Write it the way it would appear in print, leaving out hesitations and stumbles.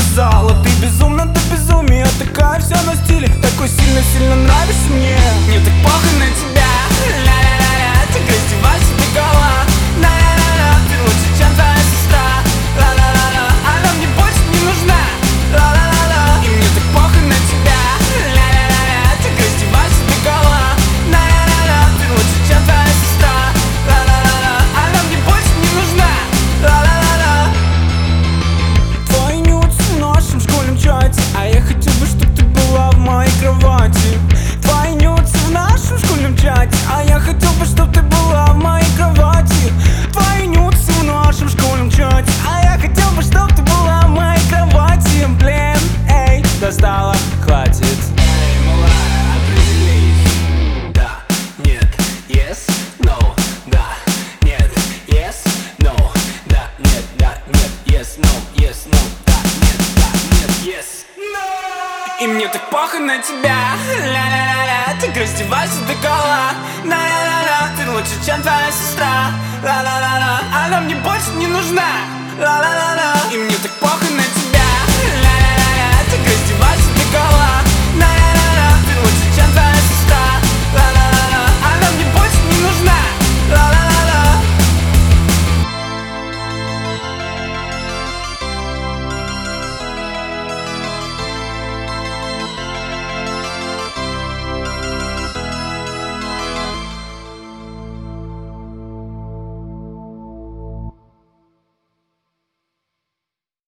сказала: ты безумна до безумия, такая вся на стиле, такой сильно-сильно нравишься мне. Мне так похуй на тебя, ля-ля-ля-ля, ты раздевайся до гола, ля-ля-ля-ля, ты лучше, чем твоя сестра, ла-ла-ла-ла, она мне больше не нужна, ла-ла-ла-ла. И мне так похуй на тебя, ля-ля-ля-ля, ты раздевайся до гола, ля-ля-ля-ля, ты лучше, чем твоя сестра, ла-ла-ла-ла, она мне больше не нужна, ла-ла-ла-ла. Твои нюцы в нашем школьном чате, а я хотел бы, чтоб ты была в моей кровати. Твои нюцы в нашем школьном чате, а я хотел бы, чтоб ты была в моей кровати. Твои нюцы в нашем школьном чате, а я хотел бы, чтоб ты была в моей кровати. Блин, эй, достала, хватит. Эй, малая, определись. Да, нет, yes, no. Да, нет, yes, no. Да, нет, yes, no. Yes, no. Да, нет, yes, no. И мне так похуй на тебя, ля-ля-ля-ля, ты раздевайся до гола, ля-ля-ля-ля, ты лучше, чем твоя сестра, ла-ла-ла-ла, она мне больше не нужна, ла-ла-ла-ла. И мне так похуй на